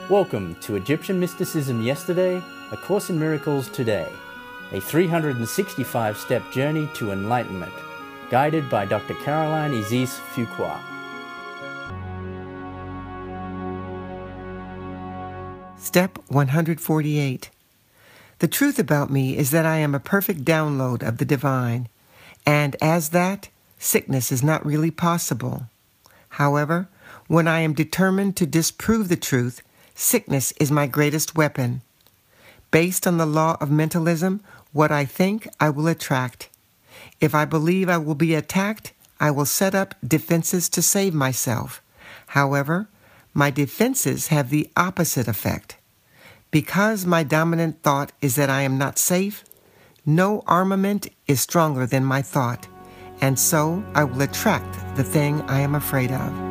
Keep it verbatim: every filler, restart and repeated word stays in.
Welcome to Egyptian Mysticism Yesterday, A Course in Miracles Today, a three hundred sixty-five step journey to enlightenment, guided by Doctor Caroline Isis Fuqua. Step one hundred forty-eight. The truth about me is that I am a perfect download of the divine, and as that, sickness is not really possible. However, when I am determined to disprove the truth, sickness is my greatest weapon. Based on the law of mentalism, what I think, I will attract. If I believe I will be attacked, I will set up defenses to save myself. However, my defenses have the opposite effect. Because my dominant thought is that I am not safe, no armament is stronger than my thought, and so I will attract the thing I am afraid of.